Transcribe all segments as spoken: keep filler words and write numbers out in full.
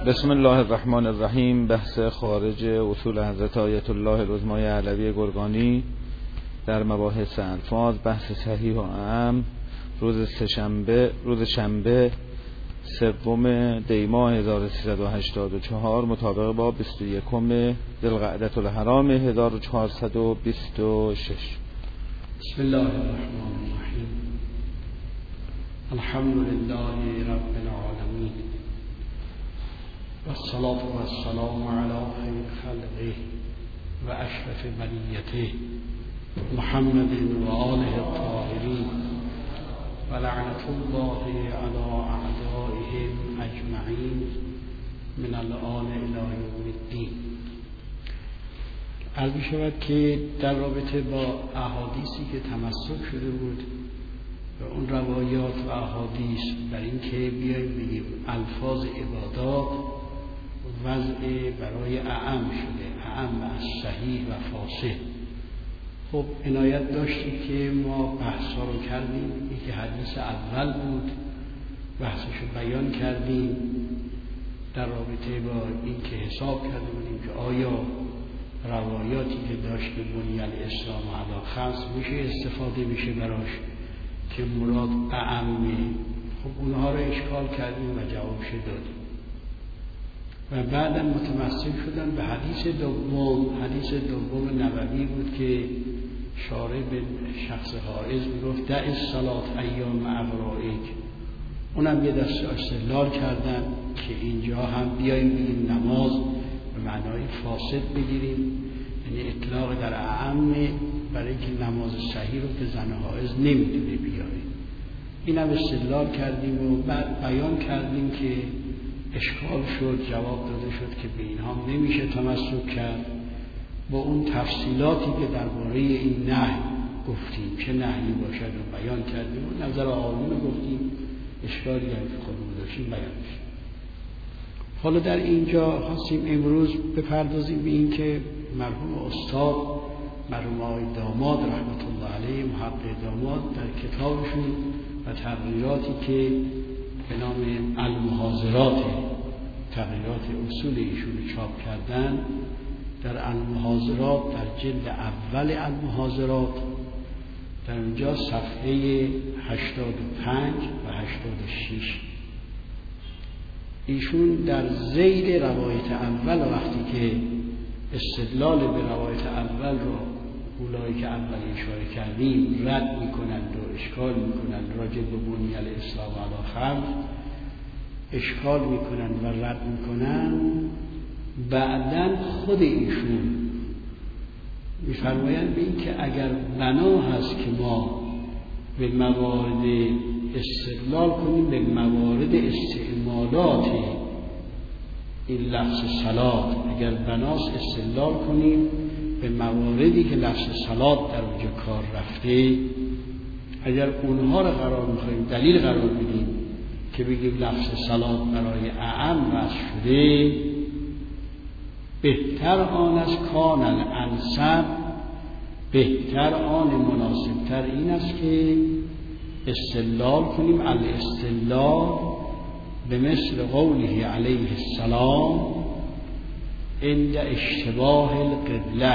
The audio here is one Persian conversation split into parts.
بسم الله الرحمن الرحیم. بحث خارج اصول حضرت آیت الله العظمای علوی گرگانی در مباحث الفاظ، بحث صحیح و اعم، روز سه‌شنبه روز شنبه سوم دی ماه هزار و سیصد و هشتاد و چهار مطابق با بیست و یکم ذوالقعدة الحرام هزار و چهارصد و بیست و شش. بسم الله الرحمن الرحیم. الحمد لله رب العالمین و الصلاة و السلام علی خیر خلقه و اشرف بریته محمد و آله الطاهرین و لعنت الله علی اعدائهم اجمعین من الآن الی یوم الدین. عرض شود که در رابطه با احادیثی که تمسک شده بود و اون روایات و احادیث بر این که بیاییم بگیم الفاظ عبادات وضع برای اعم شده، اعم از صحیح و فاسد. خب عنایت داشتیم که ما بحثا رو کردیم. یکی حدیث اول بود، بحثش رو بیان کردیم در رابطه با این که حساب کرده بودیم که آیا روایاتی که داشت که بنی الاسلام علی خمس میشه استفاده میشه براش که مراد اعمه. خب اونها رو اشکال کردیم و جوابش دادیم و بعدم متمسک شدن به حدیث دوم. حدیث دوم نبوی بود که شارع به شخص حائض میگفت دع الصلاة ایام ابرائک. اونم یه دسته استدلال کردن که اینجا هم بیاییم بگیم نماز به معنای فاسد بگیریم، یعنی اطلاق در اعمه برای که نماز صحیح رو که زن حائض نمیتونه بیاره. اینم استدلال کردیم و بعد بیان کردیم که اشکال شد، جواب داده شد که به اینها نمیشه تمسک کرد با اون تفصیلاتی که درباره این نهی گفتیم چه نهی باشد و بیان کردیم و نظر آقایون گفتیم. اشکالی هم که خودمون داشتیم بیانش. حالا در اینجا خواستیم امروز بپردازیم به این که مرحوم استاد مرحوم آقای داماد رحمت الله علیه، محقق داماد، در کتابشون و تغییراتی که به نام المحاضرات، تغییرات اصول ایشون چاپ کردن، در المحاضرات در جلد اول المحاضرات در اونجا صفحه هشتاد و پنج و هشتاد و شش ایشون در ذیل روایت اول وقتی که استدلال به روایت اول رو اولایی که اول اشاره کردیم رد میکنند و اشکال میکنند، راجع به بنی الاسلام علی خمس اشکال میکنند و رد میکنند، بعدن خود ایشون میفرمایند به این که اگر بنا هست که ما به موارد استدلال کنیم به موارد استعمالات این لفظ صلات، اگر بناست استدلال کنیم به مواردی که لفظ صلات در اونجا کار رفته، اگر اونها رو قرار میخواییم دلیل قرار بدیم که بگیم لفظ صلات برای اعم وضع شده، بهتر آن از کان الانسب، بهتر آن مناسبتر این است که استدلال کنیم الاستدلال به مثل قوله علیه السلام عند اشتباه القبله.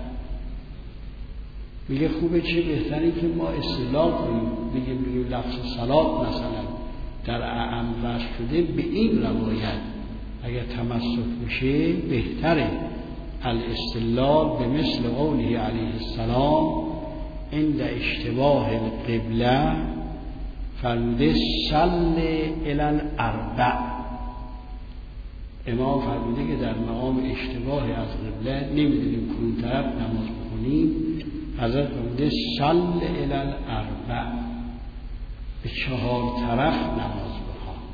میگه خوبه چه بهتری که ما استدلال کنیم بگیم بگیم لفظ صلات مثلا در اعم وضع شده به این روایت اگر تمسک میشه بهتره الاستدلال به مثل قوله علیه السلام عند اشتباه القبله. فرموده صل الی الاربع. امام فرموده که در مقام اشتباه از قبله نمیدونیم کدوم طرف نماز بخونیم، حضرت فرموده صل الی الاربع، به چهار طرف نماز بخوان.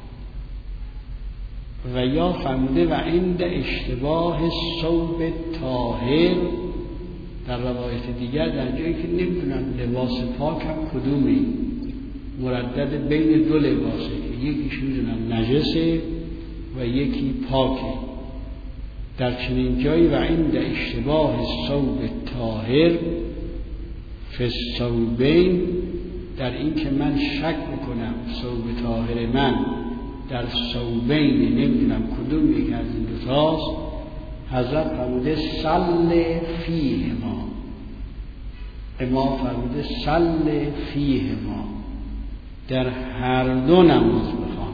و یا فرموده و عند اشتباه ثوب طاهر، در روایت دیگر در جایی که نمیدونن لباس پاک هم کدومی، مردد بین دو لباسه که یکیش میدونن نجسه و یکی پاکه، در چنین جایی و عند اشتباه ثوب طاهر فی الثوبین، در این که من شک میکنم ثوب طاهر من در ثوبین نمیدونم کدوم یک حضرت فرموده صل فیهما، امام فرموده صل فیهما، در هر دو نماز بخوان.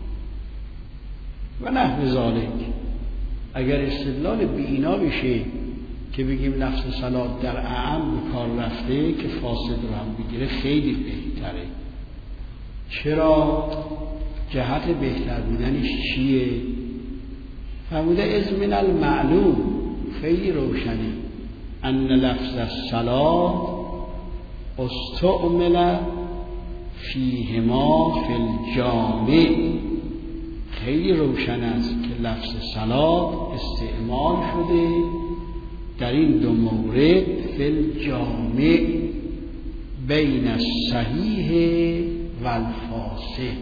و نحو ذالک. اگر استدلال به اینا بشه که بگیم لفظ صلات در اعم به کار رفته که فاسد رو هم بگیره خیلی بهتره. چرا؟ جهت بهتر بودنش چیه؟ فرموده از من المعلوم، خیلی روشنه، ان لفظ الصلات استعمل فیهما فی الجامع. خیلی روشن است که لفظ صلات استعمال شده در این دو مورد فی الجامع بین الصحیح و الفاسد.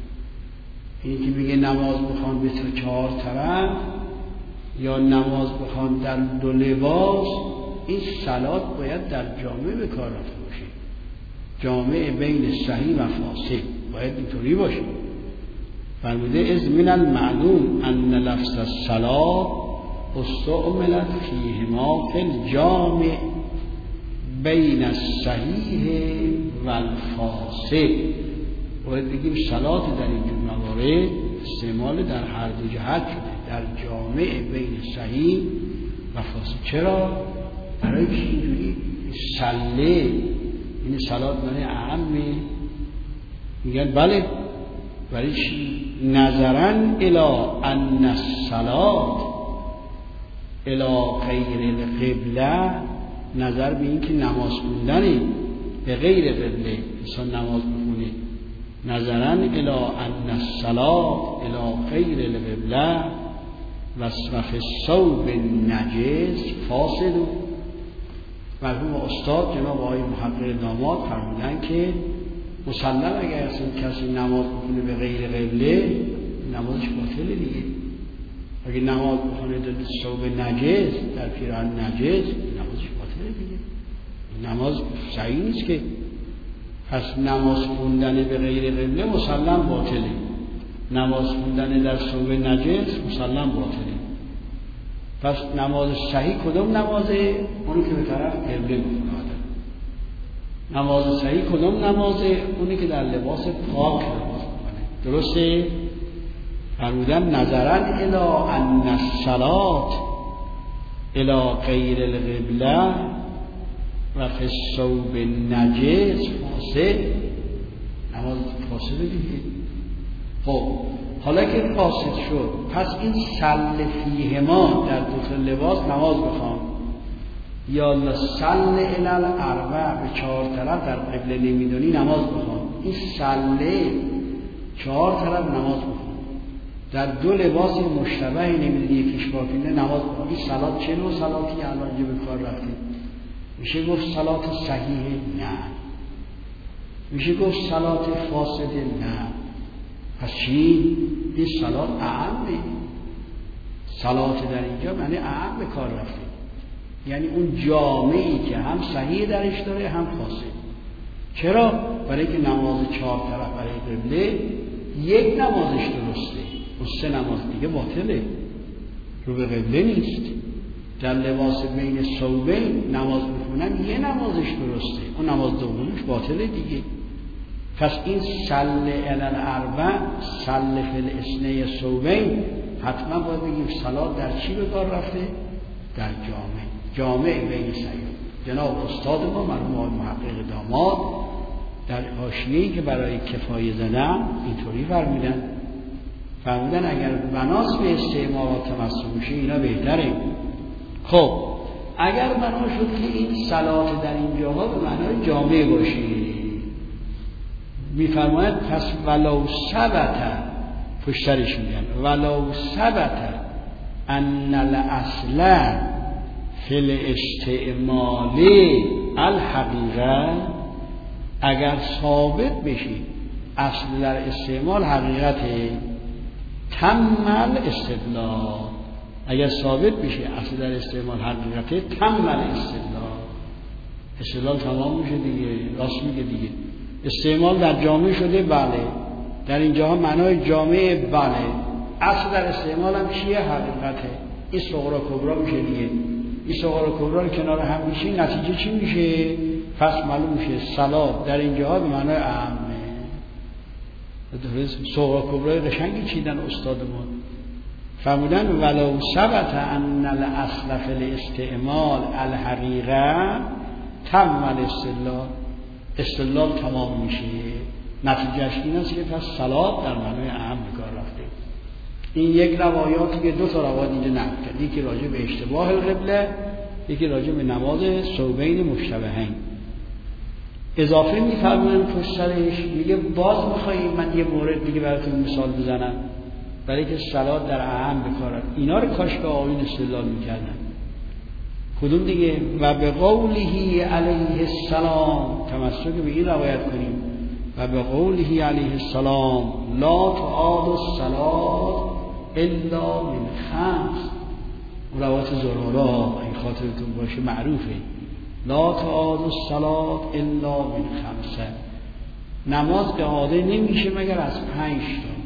این که میگه نماز بخوان به تا چهار طرف یا نماز بخوان در دو لباس، این صلات باید در جامع به کار رفته باشه، جامع بین صحیح و فاسد باید اینطوری باشه. فرموده از من المعلوم ان لفظ الصلات استعملت فیهما فی الجامع بین الصحیح و الفاسد. باید بگیم صلات در این موارد استعمال در هر دو جهت شده، در جامع بین صحیح و فاسد. چرا؟ برای که اینجوری صله، این صلات معنی اعمه. میگن بله، برای چی؟ نظرن الی ان الصلات الی غیر القبله، نظر به این که نماز خوندن به غیر قبله انسان نماز بخونه، نظرن الی ان الصلات الی غیر القبله و فی الثوب النجس فاسد. مرحوم استاد جناب آقای محقق داماد فرمودن که مسلم اگر کسی نماز بخونه به غیر قبله نمازش باطله دیگه. اگه نماز بخونه در ثوب نجس، در پیراهن نجس، نمازش باطله دیگه، نماز صحیح نیست که. پس نماز خوندن به غیر قبله مسلم باطله، نماز خوندن در ثوب نجس مسلم باطله. پس نماز صحیح کدوم نمازه؟ اونی که به طرف قبله میخونه. نماز صحیح کدوم نمازه؟ اونی که در لباس پاک نماز میکنه. درسته؟ فرمودن نظرن الی ان الصلات الی غیر القبله و فی الثوب النجس فاسد. نماز فاسد دیگه. خب حالا که فاسد شد، پس این صل فیهما در دو تا لباس نماز بخوان یا صل الی الاربع به چهار طرف در قبله نمیدونی نماز بخوان. این صله چهار طرف نماز بخوان، در دو لباس مشتبه نمیدونی یکیش باطله نماز بخوان. این صلات چه نوع صلاتی الان که به کار رفته؟ میشه گفت صلات صحیح؟ نه. میشه گفت صلات فاسد؟ نه. پس چی؟ این صلات اعمه. صلات در اینجا معنی اعم به کار رفته، یعنی اون جامعی که هم صحیح درش داره هم فاسد. چرا؟ برای که نماز چهار طرف برای قبله یک نمازش درسته، اون سه نماز دیگه باطله، رو به قبله نیست. در لباس بین ثوبین نماز بخونن یه نمازش درسته، اون نماز دومش باطله دیگه. پس این صل الی الاربع صل فی الاثنی ثوبین حتما باید بگیم صلات در چی به کار رفته؟ در جامع، جامع بین صحیح. جناب استاد ما مرحوم آقای محقق داماد در حاشیه‌ای که برای کفایه زدم اینطوری فرمودن فرمودن اگر بناس به استعمال و تمسک میشه اینا بهتره. خب اگر بنا شد که این صلات در این جاها به معنای جامع باشه، میفرماید پس ولو ثبت، پشترش میگن ولو ثبت ان الاصل فی الاستعمال الحقیقه، اگر ثابت بشه اصل در استعمال حقیقته تمل استدلال، اگر ثابت بشه اصل در استعمال حقیقته تمل استدلال، استدلال تمام میشه دیگه. راست میگه دیگه، استعمال در جامع شده، بله در اینجاها معنای جامع، بله اصل در استعمال هم چیه؟ حقیقته. این صغرا کبرا میشه دیگه. این صغرا کبرا رو کنار هم میشه، نتیجه چی میشه؟ پس معلوم میشه صلات در اینجاها به معنای عامه. صغرا کبرای قشنگی چیدن استادمون، فرمودن ولو ثبت ان الاصل فی الاستعمال الحقیقه تم الاستدلال، استدلال تمام میشه. نتیجهش این است که پس صلات در معنای عام به کار رفته. این یک روایاتی که دو تا روایت اینجا نقل کرد، یکی راجع به اشتباه القبله، یکی راجع به نماز ثوبین مشتبهین. اضافه می‌فرمایند پشت سرش میگه باز می‌خواید من یه مورد دیگه براتون مثال بزنم برای که صلات در اعم بکارن. اینا رو کاش که آیین استدلال می‌کردن. کدوم دیگه؟ و به قوله علیه السلام، تمسک به این روایت کنیم، و به قوله علیه السلام لا تعاد الصلاة الا من خمس. روایت زرارا این خاطرتون باشه معروفه، لا تعاد الصلاة الا من خمسه، نماز اعاده نمیشه مگر از پنج تا.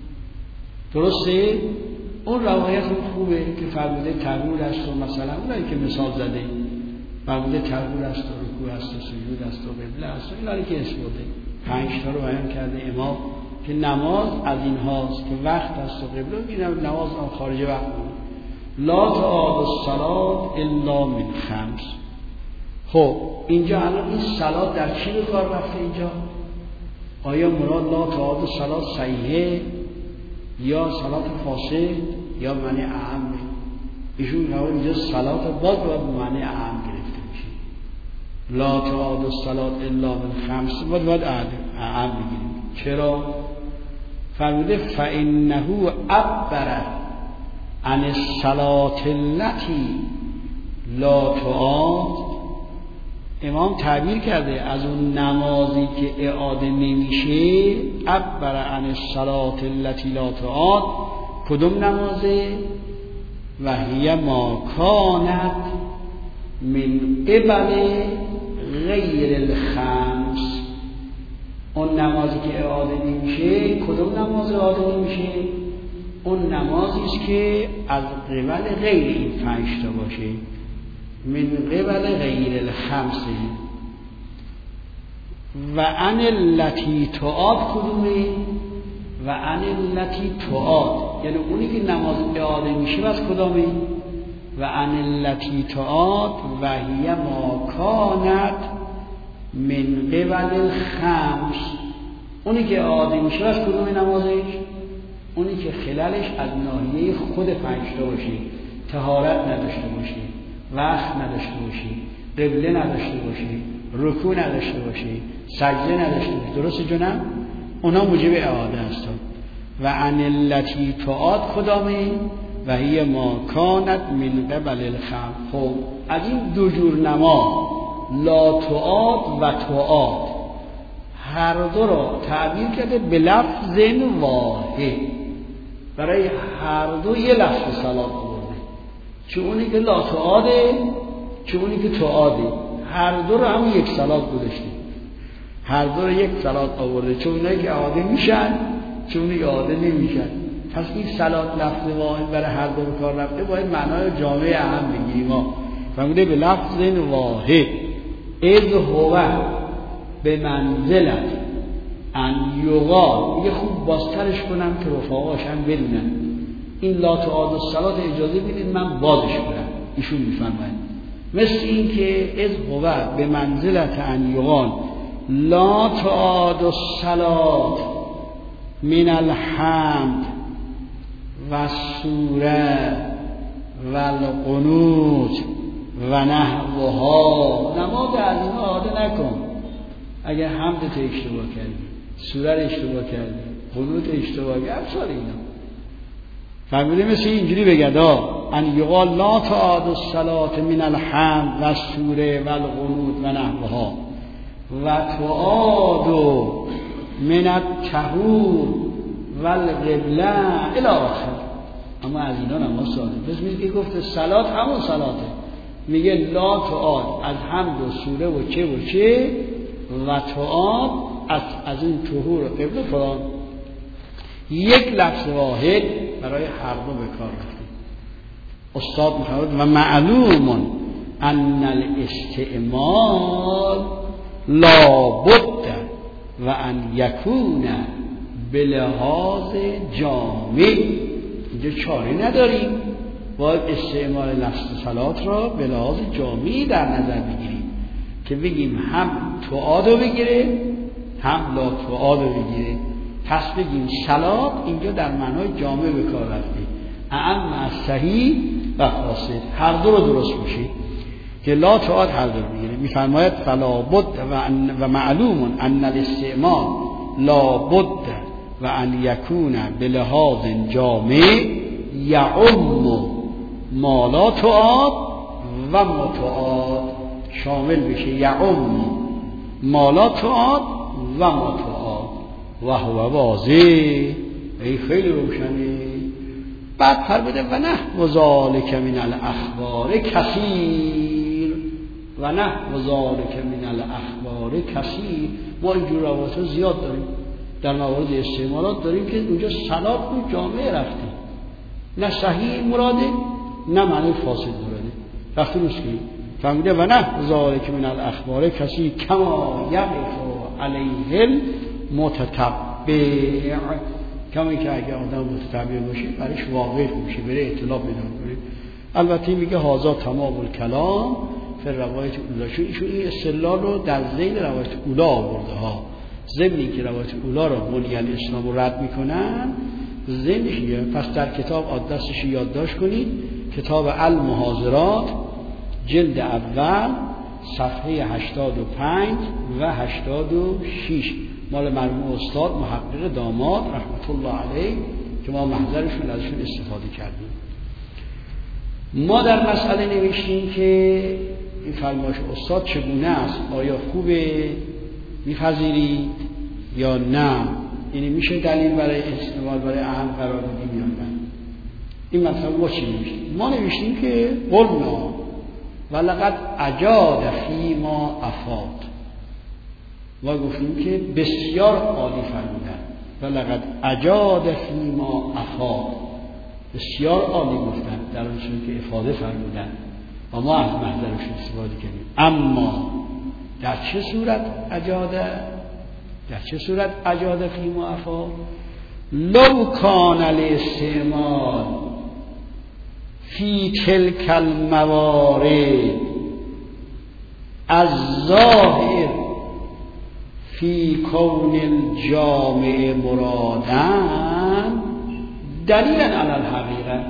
درسته؟ اون روایت خوبه که فرموده تغییر است و مثلا اونایی که مثال زده فرموده تغییر است و رکوع است و سجود است و قبله است و اینایی که اسم بوده پنج تا رو بیان کرده امام که نماز از این هاست که وقت است و قبله اینم نماز هم خارج وقت بود. لا تعاد الصلاة الا من خمس. خب اینجا الان این صلات در چی به کار رفته اینجا؟ آیا مراد لا تعاد الصلاة صحیحه یا صلات فاسد یا معنی اعم؟ ایشون قرار اینجا صلات باز باید معنی اعم گرفته میشه. لا تعاد الصلاة الا من خمس باید باید اعم بگیریم. چرا؟ فرموده فانه عبر عن الصلاة التي لا تعاد. امام تعبیر کرده از اون نمازی که اعاده نمیشه، عبر عن الصلاة التي لا تعاد. کدوم نمازه؟ و هی ما کانت من قبل غیر الخمس. اون نمازی که اعاده نمیشه، کدوم نماز اعاده نمیشه؟ اون نمازی است که از قبل غیر این پنج تا باشه، من قبل غیر الخمسه. و عن التی تعاد کدومه؟ و عن التی تعاد یعنی اونی که نماز اعاده میشه بس کدامه؟ و عن التی تعاد و هی ما کانت من قبل الخمس. اونی که اعاده میشه بس کدومه نمازش؟ اونی که خلالش از ناحیه خود پنج تا باشه، طهارت نداشته باشه، وقت نداشته باشی، قبله نداشته باشی، رکوع نداشته باشی، سجده نداشته باشی. درسته جونم؟ اونا موجب اعاده هستن. و عن التی تعاد کدامه؟ و هی ما کانت من قبل الخمس. خب از این دو جور نماز لا تعاد و تعاد هر دو را تعبیر کرده به لفظ واحد، برای هر دو یه لفظ صلات آورده، چه اونی که لا تعاده چه اونی که تعاده، هر دو رو هم یک صلات گذاشته، هر دو رو یک صلات آورده، چه اونایی که اعاده میشن چه اونایی که اعاده نمیشن. پس این صلات لفظ واحد برای هر دو به کار رفته، باید معنای جامع اهم بگیریم. ما فهمیده به لفظ واحد اذ هو به منزلت ان یقال. میگه خوب بازترش کنم که رفاقاش هم بدونن این لا تعاد الصلاة اجازه بدید من بازش کنم. ایشون میفرمایند مثل این که اذ هو به منزلت ان یقال لا تعاد الصلاة من الحمد و السوره و القنوت و نحوها. نماز از این اعاده نکن. اگر حمدت اشتباه کردی، سوره رو اشتباه کردی، قنوت اشتباه کردی، امثال اینا فهمیده مثل اینجوری بگدا ان یقال لا تعاد الصلاة من الحمد و السوره و القنوت و نحوها و تعاد من الطهور و القبله الی آخر. اما از اینا نماز ساده. پس میگه که گفته صلات همون صلاته، میگه لا تعاد از حمد و سوره و چه و چه و تعاد از, از این طهور و قبله فلان. یک لفظ واحد برای هر دو به کار رفته. استاد می‌فرماید و معلوم ان الاستعمال لابد و ان یکون بلحاظ جامع. اینجا چاره نداریم، باید استعمال لفظ صلات را به لحاظ جامعی در نظر بگیریم که بگیم هم تعاد رو بگیره هم لا تعاد رو بگیره. پس بگیم صلات اینجا در معنای جامع به کار رفته، اعم از صحیح و فاسد هر دو رو درست میشه که لا تعاد هر دو رو بگیره. میفرماید فلا بد و معلوم ان الاستعمال لا بد و ان یکون بلحاظ جامع یعم ما لا تعاد و متعاد، شامل بشه یعم ما لا تعاد و متعاد و هو واضح. ای خیلی روشنه. بعد فرموده و نه ذالک من الاخبار کثیر و نه ذالک من الاخبار کثیر. ما اینجور روایت زیاد داریم در موارد استعمالات داریم که اونجا صلات رو جامعه رفته، نه صحیح مراده نه معنی فاسد مراده رفته روش که فرموده و نه ذالک من الاخبار کثیر کما یقف علیه المتتبع، کما که اگه آدم متتبع باشه برایش واقع میشه، بره اطلاع پیدا کنه. البته میگه هازا تمام الکلام فی روایت اولا، چون این استدلال رو در ذیل روایت اولا آورده ها، ضمنی که روایت اولا رو بنی الاسلام رو رد میکنن ضمنیه. پس در کتاب آدرسش یادداشت کنید، کتاب المحاضرات جلد اول صفحه هشتاد و پنج و هشتاد و شش مال مرحوم استاد محقق داماد رحمت الله علیه که ما محضرشون ازشون استفاده کردیم. ما در مسئله نوشتیم که این فرمایش استاد چگونه است، آیا خوبه می‌پذیرید یا نه، یعنی میشه دلیل برای استعمال برای اهم قرار بدیم یا نه. این مثلا ما چی نوشتیم؟ ما نوشتیم که قلنا ولقد اجاد فیما افاد، ما گفتیم که بسیار عالی فرمودن ولقد اجاد فیما افاد، بسیار عالی گفتن در اون چیزی که افاده فرمودن و ما از محضرش استفاده کردیم. اما در چه صورت اجاده، در چه صورت اجاده فیما افاد؟ لو کان الاستعمال فی تلک الموارد از ظاهر فی کون الجامع مرادن دلیلا علی الحقیقه.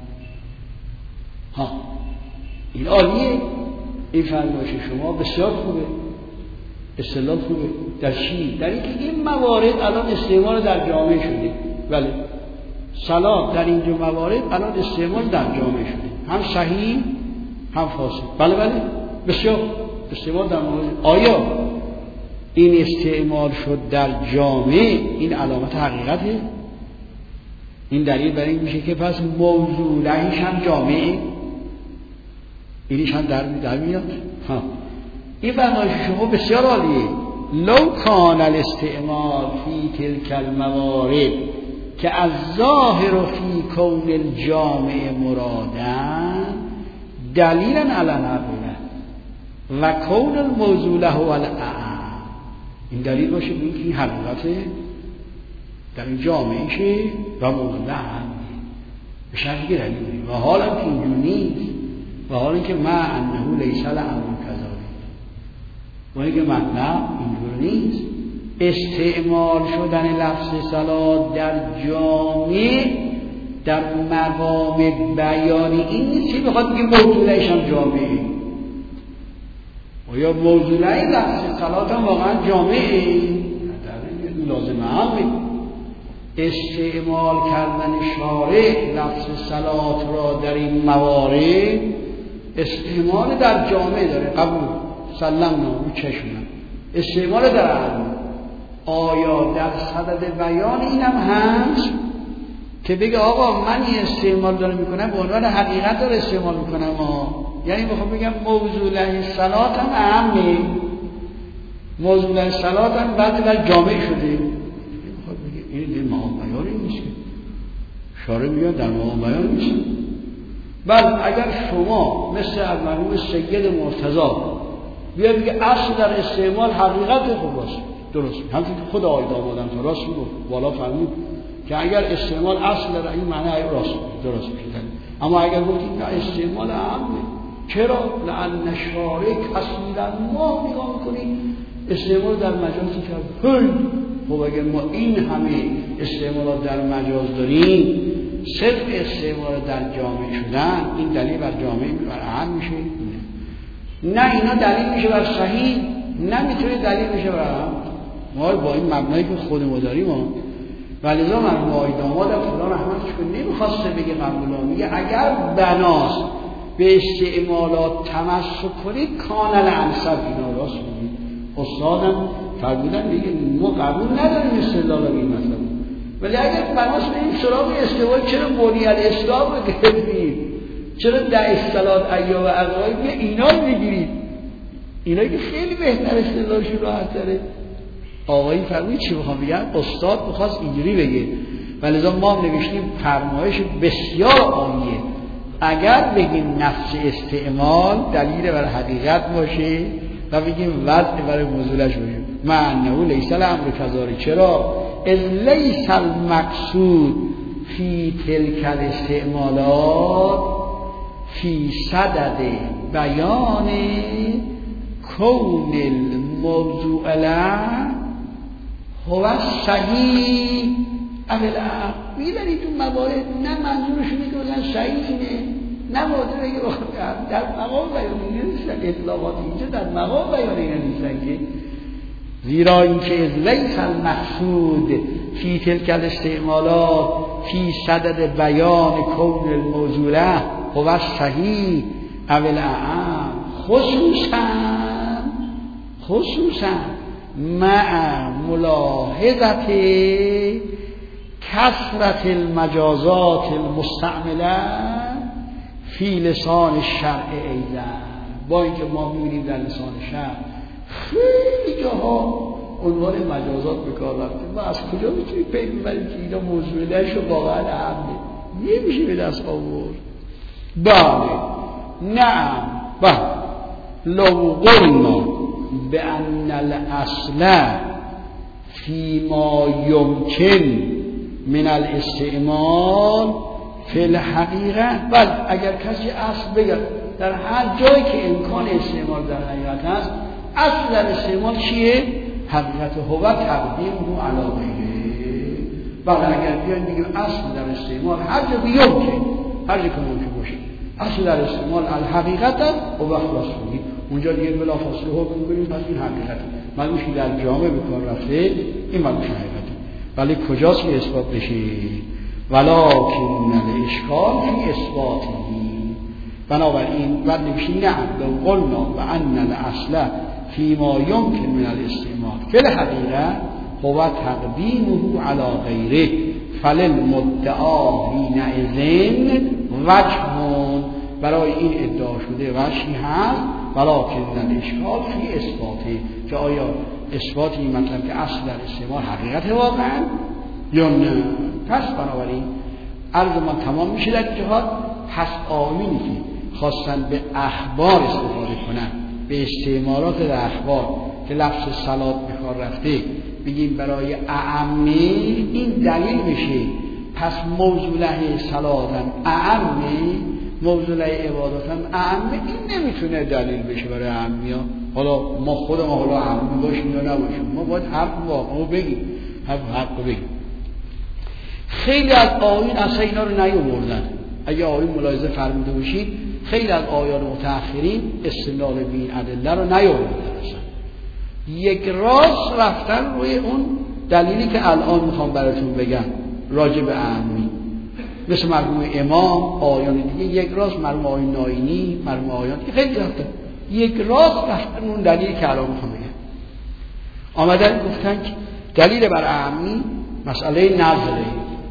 ها این عالیه، این فرمایش شما بسیار خوبه، استدلال خوبه. در چی؟ در اینکه این موارد الان استعمال در جامعه شده. بله صلات در اینجا موارد الان استعمال در جامعه شده، هم صحیح هم فاسد. بله بله بسیار استعمال در موارد. آیا این استعمال شد در جامعه این علامت حقیقته؟ این دلیل برای این میشه که پس موضوعش هم جامعه، اینیش هم در, در میاد. ها این فرمایش شما بسیار عالیه. لو کان الاستعمال فی تلک الموارد که از ظاهر و فی کون الجامع مرادن دلیلا علی الحقیقه و کون الموضوع له الاعم، این دلیل باشه به اینکه این حقیقت در این جامعه شه و موضوع هم به شرطی که دلیل داریم. و حالا که اینجور نیست، و حالا که ما انه لیس الامر کذالک، و اینکه مطلب اینجور نیست. استعمال شدن لفظ صلات در جامع در مقام بیانی این نیست که بخواد بگه موضوعش هم جامعه. آیا موضوعی لفظ صلات هم واقعا جامعه؟ لازمه همه استعمال کردن شارع لفظ صلات را در این موارد استعمال در جامعه داره، قبول سلم نامو چشمم استعمال در عالم. آیا در صدد بیان اینم هست که بگه آقا من این استعمال داره میکنم به عنوان حقیقت داره استعمال میکنم ها؟ یعنی بخوام بگم موضوع لحی صلات هم اهمه، موضوع لحی صلات هم بعد در جامعه شده. بخوام بگه این در مقام بیانی نیست، شارع میگه در مقام بیان نیست. بل اگر شما مثل از مرحوم سید مرتضی بیا بگه اصل در استعمال حقیقت خوب است، درست همچون که خود آقای دامادم تا راست میگفت، بالا فرمود که اگر استعمال اصل در این معنی راست درست میشه. اما اگر گفتید نه استعمال عامه، چرا؟ لأن شارع کثیرا ما نگاه میکنید استعمال در مجازی کرد. هی خب اگر ما این همه استعمالات در مجاز داریم، صرف استعمال در جامع شدن این دلیل بر جامع بر عام میشه؟ نه اینا دلیل میشه بر صحیح، نمیتونه دلیل میشه بر عام. ما با این مبنایی که خود ما داریم ما ولذا مرحوم آقای دامادم خدا رحمتش کنه نمیخواسته بگه قبولا، میگه اگر بناست به استعمالات تمسک کنید کانال انصب. اینا راست میگه، استادم فرمودن میگه ما قبول نداریم استدلال این مثلا، ولی اگر بناست به این سراغ استعمال چرا بنی الاسلام رو گرفتید؟ چرا در اصطلاحات ایام و عقاید اینا رو میگیرید؟ اینا که خیلی بهتر استدلالشون راحت تره. آقایی فرمودید چی بخوام بگم؟ استاد بخواست اینجوری بگه، ولذا ما نوشتیم فرمایش بسیار عالیه. اگر بگیم نفس استعمال دلیل بر حقیقت باشه و بگیم وضع برای موضوعش باشه، معنی لیس الامر کذالک. چرا؟ لیس المقصود فی تلک الاستعمالات فی صدد بیان کون الموضوع له هو صحیح اولا. میدونید تو موارد نه منظورشون اینه که بگن صحیحه، نه موارد بگه در مقام بیان اینا نیستن، اطلاقات اینجا در مقام بیان اینا نیستن که، زیرا اینکه لیس المقصود فی تلک الاستعمالات فی صدد بیان کون الموضوع له هو صحیح اولا، خصوصا خصوصا مع ملاحظت کثرت المجازات المستعمله فی لسان الشرع ایضا. با اینکه ما می‌بینیم در لسان شرع خیلی جاها عنوان مجازات به کار رفته، ما از کجا میتونیم پی ببریم که اینا موضوع نشه واقعا اهمه؟ نمیشه به دست آورد. بله نعم بله لو قلنا بأن الأصل فيما يمكن من الاستعمال فی الحقیقه. بله اگر کسی اصل بگه در هر جایی که امکان استعمال در حقیقت هست، اصل در استعمال چیه؟ حقیقت هو تقدیمه علی غیره. بله اگر بیان بگیم اصل در استعمال هر جا بیمکن، هر جا که ممکن باشه اصل در استعمال الحقیقت هو خلاص میگیم اونجا دیگه بلا فاصله حکم می‌کنیم پس این حقیقت معلومه در جامعه به کار رفته، این معلومه حقیقته. ولی کجاست که اثبات بشه؟ ولکن الاشکال فی اثباته. بنابراین بعد نمیشه نه لو قلنا بأن الاصل فيما يمكن من الاستعمال فی الحقیقه هو تقدیمه علی غیره فللمدعا حینئذ وجه. برای این ادعا شده وجهی هست، ولکن الاشکال فی اثباته، که آیا اثبات این مطلب که اصل در استعمال حقیقت واقعا یا نه. پس بنابراین عرض من تمام میشه در جهات. پس آمینی که خواستن به اخبار استفاده کنن، به استعمالات در اخبار که لفظ صلات به کار رفته بگیم برای اعمه، این دلیل میشه. پس موضوع له صلاتن اعمه، موضوع له عبادتن اعمه، این نمیتونه دلیل بشه برای اعمیا. حالا ما خود ما حالا اعمه باشیم یا نباشیم، ما باید حق واقعا بگیم، حق حق بگیم. خیلی از آیین اصلا اینا رو نیاوردن. اگه آیین ملاحظه فرموده باشید خیلی از آیان متأخرین استدلال به این ادله رو نیاوردن، اصلا یک راست رفتن روی اون دلیلی که الان میخوام براتون بگم راجع به اعمی، مثل مرحوم امام، آیان دیگه یک راست، مرحوم آیین ناینی، مرحوم آیان دیگه خیلی رفتن یک راست رفتن اون دلیلی که الان میخوام بگم. آمدن گفتن که دلیل بر اعمی مسئله نظره،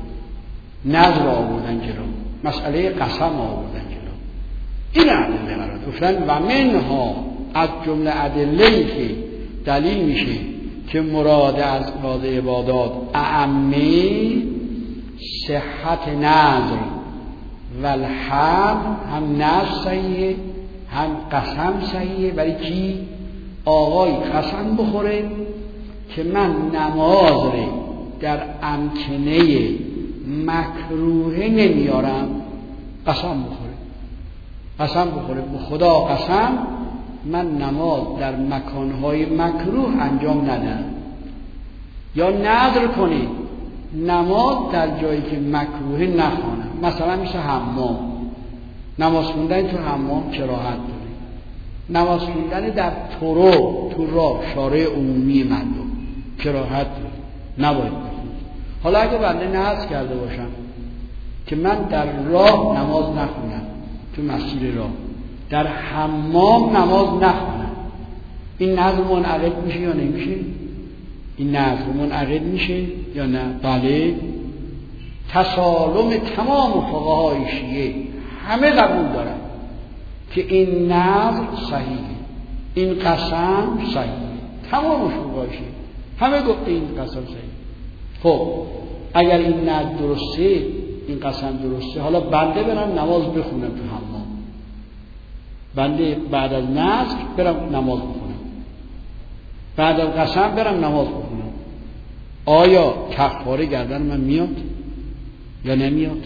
نظر آوردن جلو، مسئله قسم آوردن جلو. این ادله قرار گفتن و منها از جمله ادله‌ای که دلیل میشه که مراد از مراد عبادات اعمه صحت نظر والحم هم نفس صحیحه هم قسم صحیحه. برای کی؟ آقای قسم بخوره که من نماز رو در امکنه مکروه نمیارم، قسم بخوره قسم بخوره به خدا قسم من نماز در مکانهای مکروه انجام ندم. یا نذر کنه نماز در جایی که مکروه نخوانم. مثلا میشه حمام، نماز خوندن تو حمام کراهت داره. نماز خوندن در تورو تو راه شارع عمومی مردم کراهت داره، نباید بخونم. حالا اگه بنده نذر کرده باشم که من در راه نماز نخونم، تو مسیر راه در حمام نماز نخونم، این نذر منعقد میشه یا نمیشه؟ این نذر منعقد میشه یا نه؟ بله. تسالم تمام فقهای شیعه همه قبول دارن که این نذر صحیحه، این قسم صحیحه. تمام فقهای شیعه همه گفته این قسم صحیحه. خب اگر این نذر درسته، این قسم درسته، حالا بنده برم نماز بخونم تو حمام، بنده بعد از نذر برم نماز بخونم، بعد از قسم برم نماز بخونم، آیا کفاره گردن من میاد یا نمیاد؟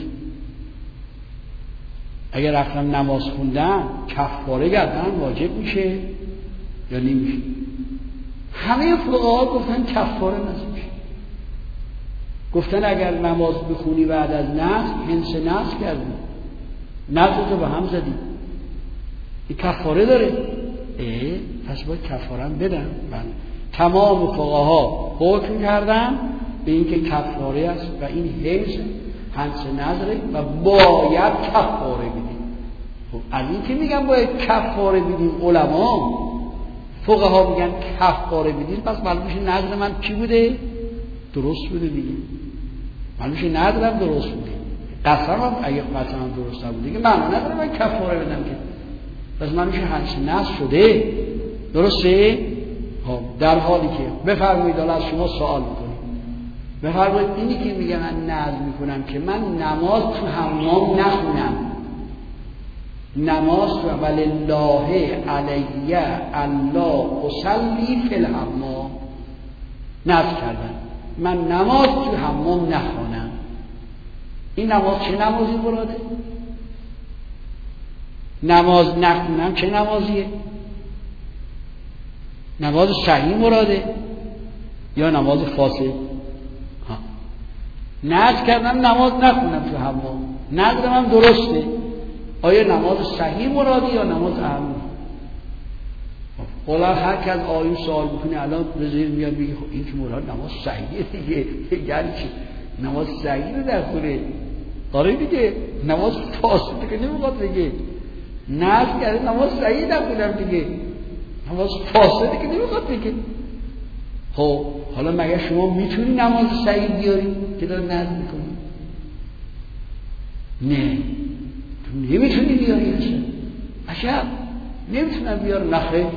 اگر رفتم نماز خوندم کفاره گردن واجب میشه یا نمیشه؟ همه فقها گفتن کفاره نمیشه. گفتن اگر نماز بخونی بعد از نذر هنس نذر کردی، نذر تو به هم زدی، این کفاره داره. اه پس باید کفاره بدم. بله. تمام فقها حکم کردن به اینکه کفاره است و این هنس هنس نذره و باید کفاره بدیم. خب از این که میگن باید کفاره بدیم، علما فقها میگن کفاره بدیم، پس معلوم میشه نذر من چی بوده؟ درست بوده دیگه. معلوم میشه نذرم درست بوده. قسمم اگه قسمم درست نبوده دیگه معنا نداره من کفاره بدم که. پس معلوم میشه هنس نذر شده. درسته؟ خب در حالی که بفرمایید حالا از شما سوال میکنم، بفرمایید اینی که میگه من نذر میکنم که من نماز تو حمام نخونم، نماز تو ولله علی الله اصلی فی الحمام، نذر کردم من نماز تو حمام نخونم، این نماز چه نمازی مراده؟ نماز نخونم چه نمازیه؟ نماز صحیح مراده یا نماز فاسد؟ ها نذر کردم نماز نخونم تو حمام، نذرم هم درسته، آیا نماز صحیح مراده یا نماز اهم؟ حالا هر کس آیون سوال بکنه الان بذارید میاد میگه خب این که مراد نماز صحیحه دیگه، یعنی چی؟ نماز صحیح رو در خوره. آره دیگه نماز فاسد که نمیخواد بگه، نذر کرده نماز صحیح در خونم دیگه، نماز فاسده که نمیخواد بگه. خب حالا مگه شما میتونی نماز صحیح بیاری که داره نذر میکنی؟ نه تو نمیتونی بیاری اصلا، عجب نمیتونن بیار. نخیر،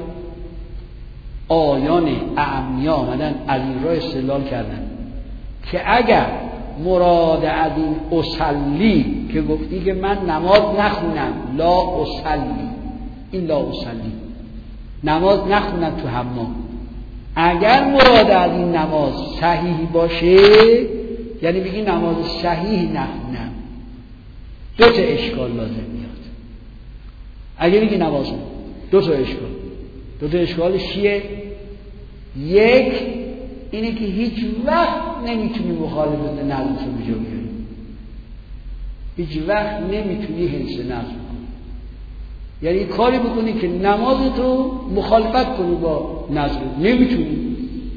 آیان اعمیا آمدن از این راه استدلال کردن که اگر مراد از این اصلی که گفتی که من نماز نخونم، لا اصلی، این لا اصلی نماز نخونم تو حمام، اگر مراد از این نماز صحیح باشه یعنی بگی نماز صحیح نخونم، دو تا اشکال لازم میاد. اگه بگی نماز دو تا اشکال، دو تا اشکالش چیه؟ یک اینه که هیچ وقت نمیتونی مخالفت نظر رو بجا بیاری، هیچ وقت نمیتونی حفظ نظر کنی، یعنی کاری بکنی که نمازتو مخالفت کنی با نظر، نمیتونی.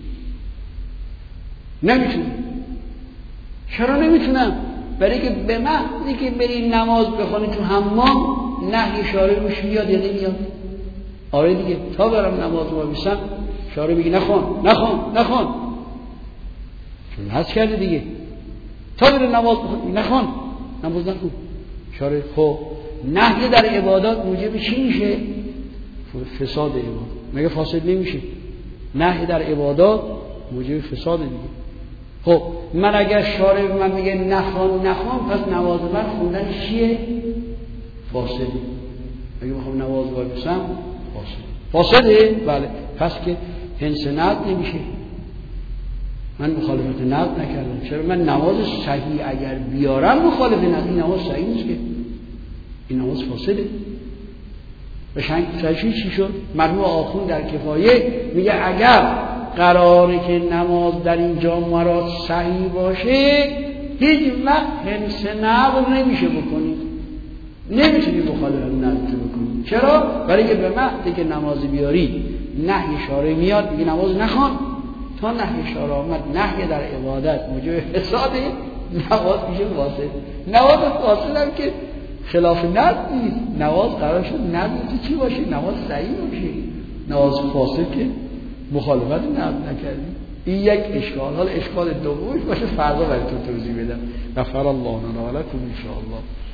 نمیتونی. چرا نمیتونم؟ برای که به محضی که بری نماز بخونی تو حمام نهی شارع روش میاد یا نمیاد؟ آره دیگه، تا برم نماز رو بایستم شارع میگه نخون نخون نخون، چون حس کرده دیگه، تا بره نماز بخونی نخون نماز نخون شارع. خب نهی در عبادات موجب چی میشه؟ فساد عبادت. مگه فاسد نمیشه؟ نهی در عبادات موجب فساد دیگه. خب من اگر شارع به من میگه نخوان نخوان، پس نماز من خوندن چیه؟ فاسده. اگه بخوام نماز بخونم فاسده. فاسده؟ بله. پس که هنس نقد نمیشه. من مخالفت نقد نکردم. چرا؟ من نماز صحیح اگر بیارم مخالفت نقد، این نماز صحیح نیست که، این نماز فاسده. بشنگ سرشی چی شد؟ مرحوم آخوند در کفایه میگه اگر قراره که نماز در این جامعات صحیح باشه، هیچ وقت هنس نقد نمیشه بکنید، نمیتونی مخالفت نقد بکنید. چرا؟ برای که به وقتی که نماز بیاری نهی شارع میاد میگه نماز نخوان، تا نهی شارع آمد نهی در عبادت موجب فساده، نماز میشه فاسد. نماز فاسد هم که خلاف نقد نیست، نماز قرار شد نقد چی باشه؟ نماز صحیح باشه. نماز فاسد که مخالفت نقد نکردی. این یک اشکال. حالا اشکال دومش باشه فردا براتون توضیح بدم. غفر الله لنا و لکم ان شاء الله.